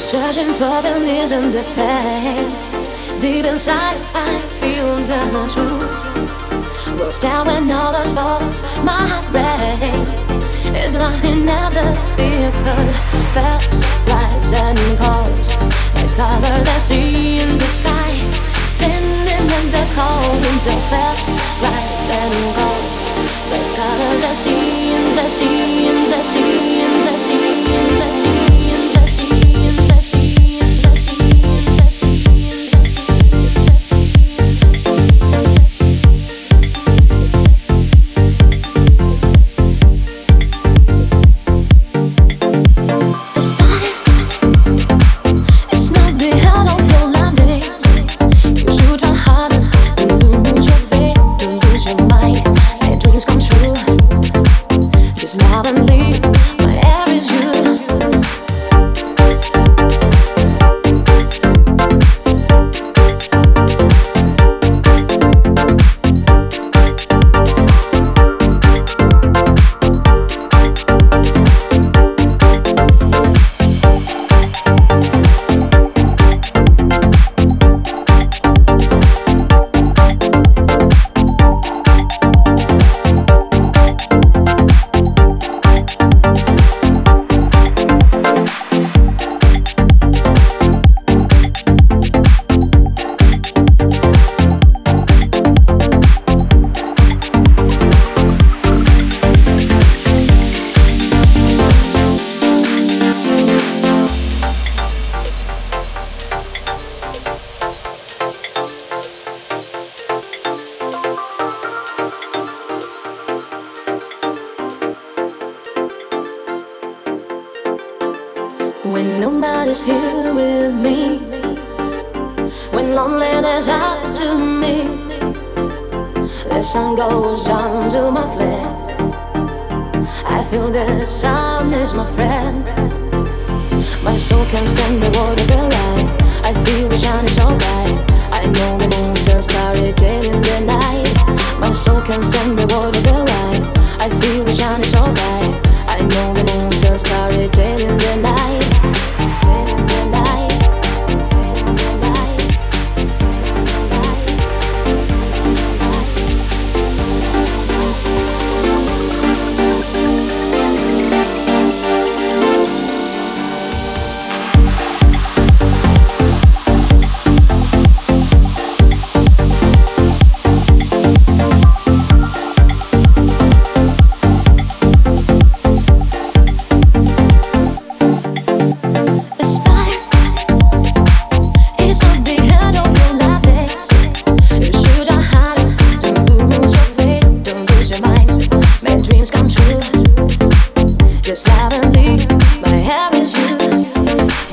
Searching for release in the pain. Deep inside I feel the truth. Rolls down when all those falls. My heart breaks. It's like another people. Facts rise and falls. Like colors I see in the sky. Standing in the cold window. Facts rise and falls. Like colors I see in the sea, in the sea, in the sea, in the sea. When nobody's here with me, when loneliness out to me, the sun goes down to my flesh. I feel the sun is my friend. My soul can stand the word of the light. I feel the shine is so bright. I know the moon just started in the night. My soul can stand the word of the light. I feel the shine is so bright. I know the moon just started in the night. Just haven't leave, my hair is you.